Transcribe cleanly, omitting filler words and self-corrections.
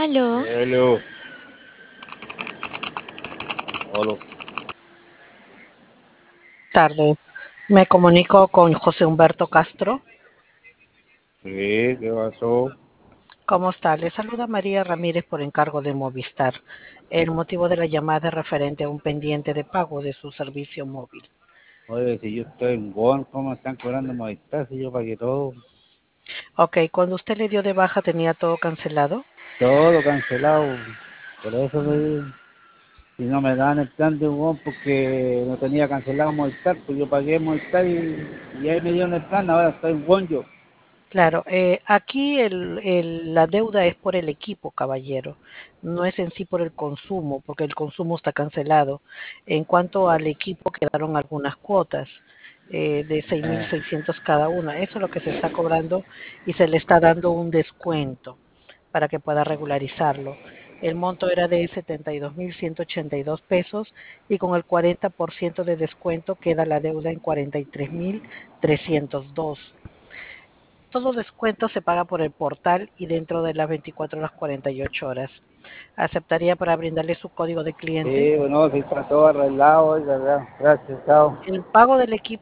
Aló, Hello. Hola. Tarde. Me comunico con José Humberto Castro. Sí, ¿qué pasó? ¿Cómo está? Le saluda María Ramírez por encargo de Movistar. El motivo de la llamada es referente a un pendiente de pago de su servicio móvil. Oye, si yo estoy en One, ¿cómo están cobrando Movistar? Si yo pagué todo. Ok, cuando usted le dio de baja tenía todo cancelado. Todo cancelado. Por eso le digo, si no me dan el plan de One porque no tenía cancelado Movistar, pues yo pagué Movistar y ahí me dieron el plan, ahora estoy en One yo. Claro, aquí la deuda es por el equipo, caballero. No es en sí por el consumo, porque el consumo está cancelado. En cuanto al equipo, quedaron algunas cuotas de Eh, 6.600 cada una. Eso es lo que se está cobrando y se le está dando un descuento para que pueda regularizarlo. El monto era de 72.182 pesos y con el 40% de descuento queda la deuda en 43.302. Todo descuento se paga por el portal y dentro de las 24 horas 48 horas. ¿Aceptaría para brindarle su código de cliente? sí, bueno, si está todo arreglado, oiga, ya. Gracias, chao. El pago del equipo